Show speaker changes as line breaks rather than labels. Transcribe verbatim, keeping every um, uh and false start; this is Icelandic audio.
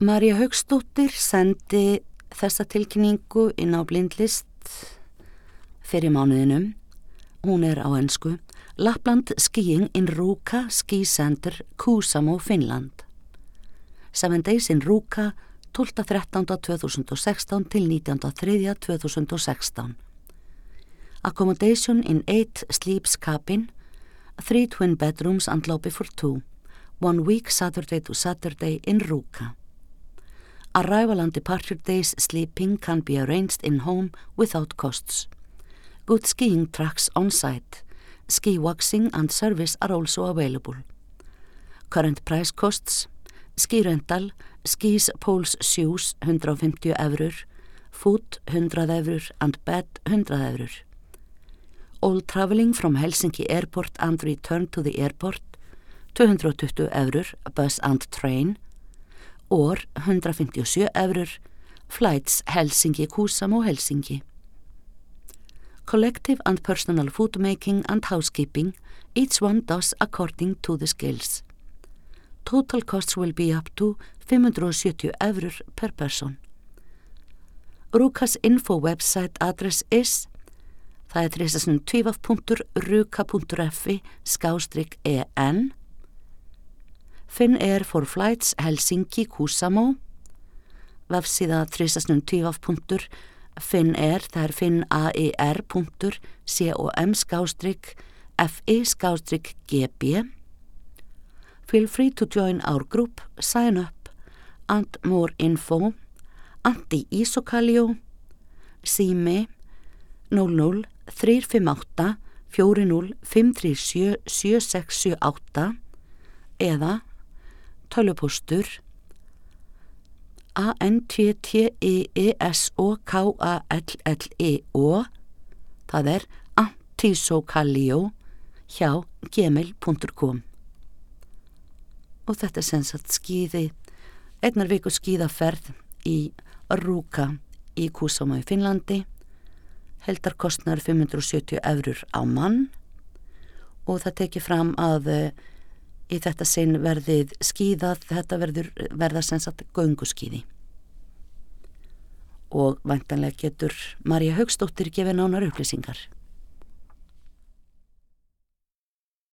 María Hauksdóttir sendi þessa tilkynningu inn á blindlist fyrir mánuðinum. Hún er á ensku. Lapland skiing in Ruka Ski Center, Kuusamo, Finnland. Seven days in Ruka, tólfta þrettánda tvö þúsund og sextán til nítjánda þriðja tvö þúsund og sextán. Accommodation in eight sleeps cabin, three twin bedrooms and lobby for two. One week Saturday to Saturday in Ruka. Arrival and departure days sleeping can be arranged in home without costs. Good skiing tracks on site. Ski waxing and service are also available. Current price costs: ski rental, skis, poles, shoes hundrað og fimmtíu evrur, food hundrað evrur and bed hundrað evrur. All traveling from Helsinki Airport and return to the airport tvö hundruð og tuttugu evrur, bus and train, or hundrað fimmtíu og sjö evrur, flights Helsinki, Kuusamo, Helsinki. Collective and personal food making and housekeeping, each one does according to the skills. Total costs will be up to fimm hundruð og sjötíu evrur per person. Ruka's info website address is það er þristasnum tvívaf punktur ruka punktur f skástrik en. Finnair for flights Helsinki, Kuusamo. Vefsíða þristasnum tvívaf punktur Finnair, það er finnair punktur com skástrik fi skástrik gb. Feel free to join our group, sign up, and more info. Antti Iso-Kallio, sími núll núll þrjú fimm átta fjögur núll fimm þrjú sjö sjö sex sjö átta eða tölvupóstur a n t t i e s o k a l l e o, það er antisokallio hjá gmail punktur com. Og þetta er sem sagt skíði, einnar viku skíðaferð í Ruka í Kuusamo í Finnlandi. Heldarkostnaður fimm hundruð og sjötíu evrur á mann og það tekið fram að í þetta sinn verðið skíðað, þetta verður verða sem sagt gönguskíði. Og væntanlega getur María Hauksdóttir gefið nánar upplýsingar.